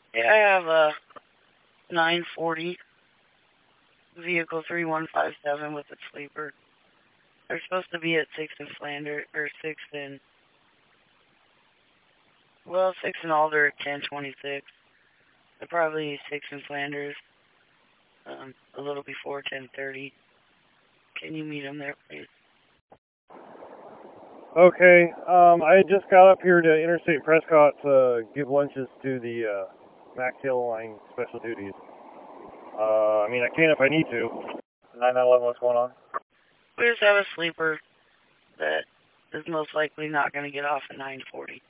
Yeah, I have a 940 vehicle 3157 with a sleeper. They're supposed to be at 6 in Flanders, or 6 in, well, 6 in Alder at 1026. They're probably 6 in Flanders, a little before 1030. Can you meet them there, please? Okay, I just got up here to Interstate Prescott to give lunches to the Max Hill Line Special Duties. I mean, I can if I need to. 911, what's going on? We just have a sleeper that is most likely not going to get off at 940.